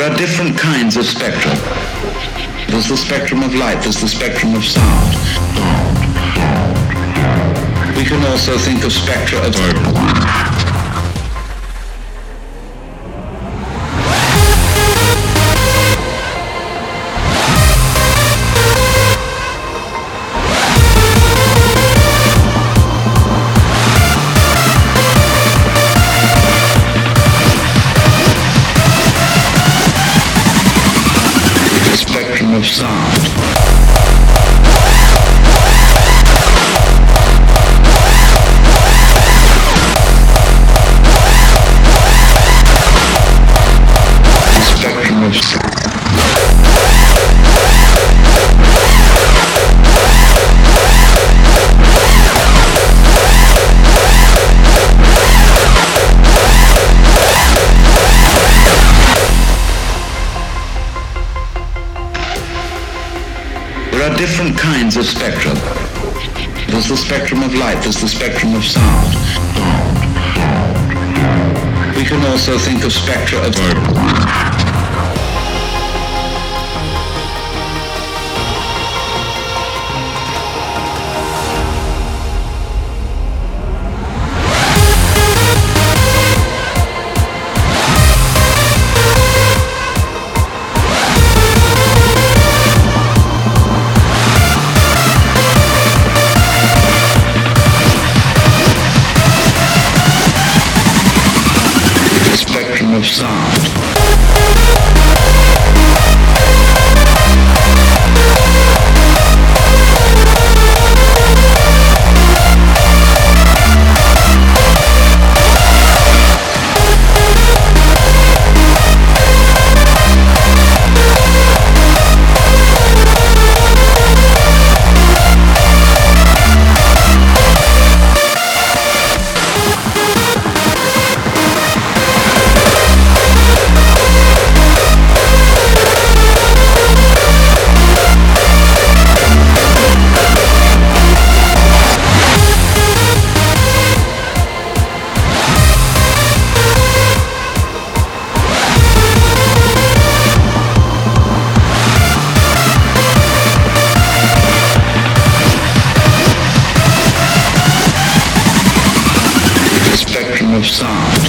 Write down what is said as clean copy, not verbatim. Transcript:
There are different kinds of spectra. There's the spectrum of light, there's the spectrum of sound. We can also think of spectra as spectrum of sound. Spectrum of sound. There are different kinds of spectra. There's the spectrum of light, there's the spectrum of sound. We can also think of spectra as spectrum of sound. Spectrum of sound.